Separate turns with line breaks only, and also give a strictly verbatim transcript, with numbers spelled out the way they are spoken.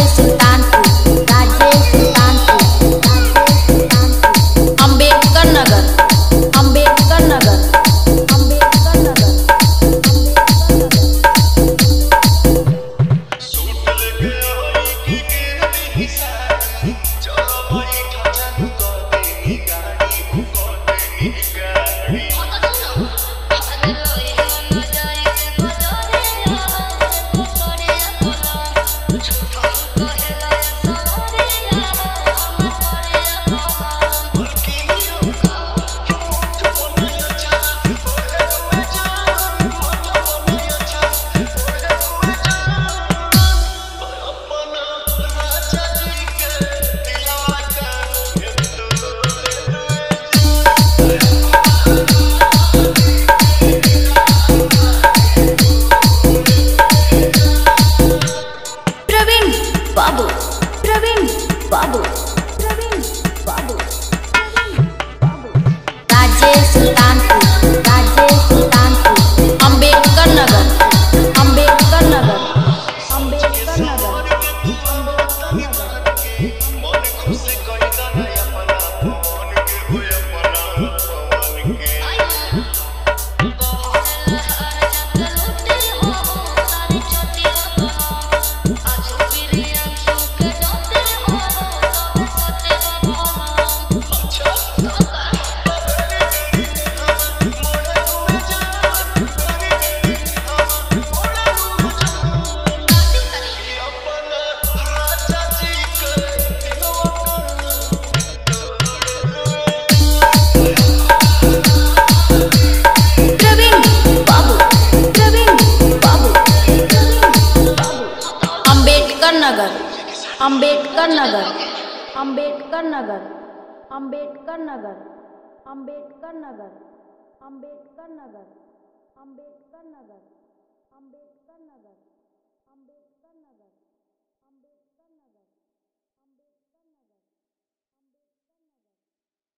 Sultanpur, Rajesh Sultanpur, Ambedkar Nagar, Ambedkar Nagar, Ambedkar Nagar, Babu Praveen Babu Praveen Babu Rajesh Sultanpur, Rajesh Sultanpur, Ambedkar Nagar, Ambedkar Nagar, Ambedkar Nagar, Nagar, Ambedkar Nagar, Ambedkar Nagar, Ambedkar Nagar, Ambedkar Nagar, Ambedkar Nagar, Ambedkar Nagar.